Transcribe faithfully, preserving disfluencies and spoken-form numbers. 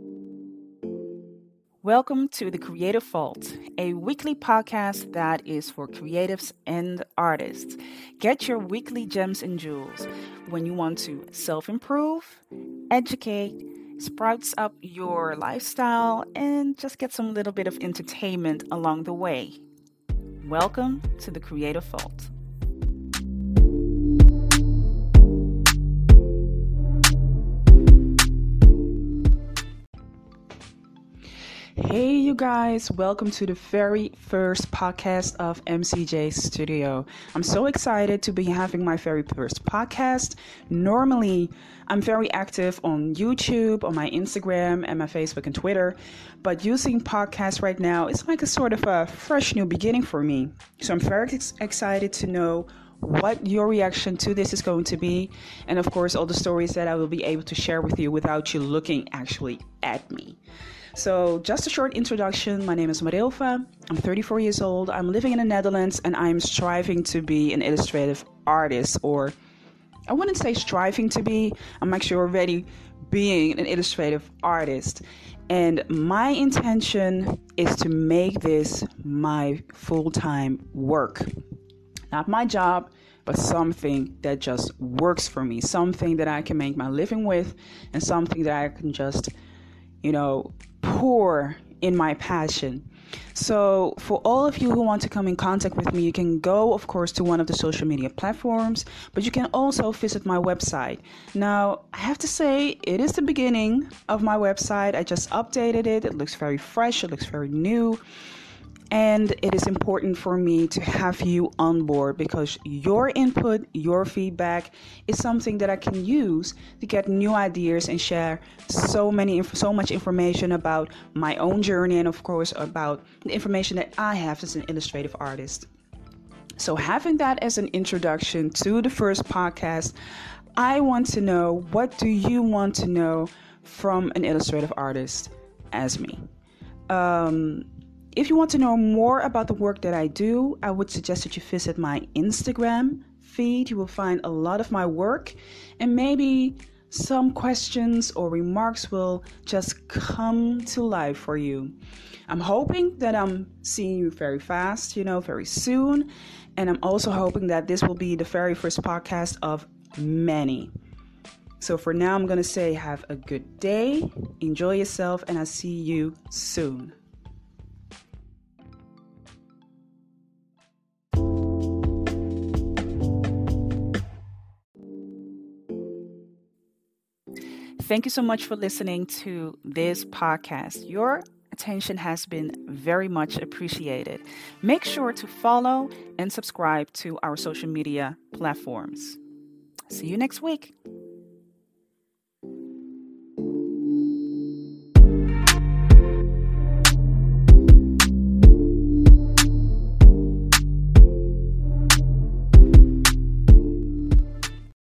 Welcome to The Creative Vault, a weekly podcast that is for creatives and artists. Get your weekly gems and jewels when you want to self-improve, educate, sprouts up your lifestyle, and just get some little bit of entertainment along the way. Welcome to The Creative Vault. Hey, you guys, welcome to the very first podcast of M C J Studio. I'm so excited to be having my very first podcast. Normally, I'm very active on YouTube, on my Instagram, and my Facebook and Twitter, but using podcasts right now is like a sort of a fresh new beginning for me. So I'm very ex- excited to know what your reaction to this is going to be, and of course, all the stories that I will be able to share with you without you looking actually at me. So just a short introduction. My name is Marilva. I'm thirty-four years old. I'm living in the Netherlands and I'm striving to be an illustrative artist, or I wouldn't say striving to be. I'm actually already being an illustrative artist. And my intention is to make this my full-time work. Not my job, but something that just works for me. Something that I can make my living with, and something that I can just, you know, pour in my passion. So for all of you who want to come in contact with me, you can go, of course, to one of the social media platforms, but you can also visit my website. Now, I have to say, it is the beginning of my website. I just updated it. It looks very fresh. It looks very new. And it is important for me to have you on board because your input, your feedback is something that I can use to get new ideas and share so many, so much information about my own journey and, of course, about the information that I have as an illustrative artist. So having that as an introduction to the first podcast, I want to know, what do you want to know from an illustrative artist as me? Um... If you want to know more about the work that I do, I would suggest that you visit my Instagram feed. You will find a lot of my work, and maybe some questions or remarks will just come to life for you. I'm hoping that I'm seeing you very fast, you know, very soon. And I'm also hoping that this will be the very first podcast of many. So for now, I'm going to say have a good day, enjoy yourself, and I'll see you soon. Thank you so much for listening to this podcast. Your attention has been very much appreciated. Make sure to follow and subscribe to our social media platforms. See you next week.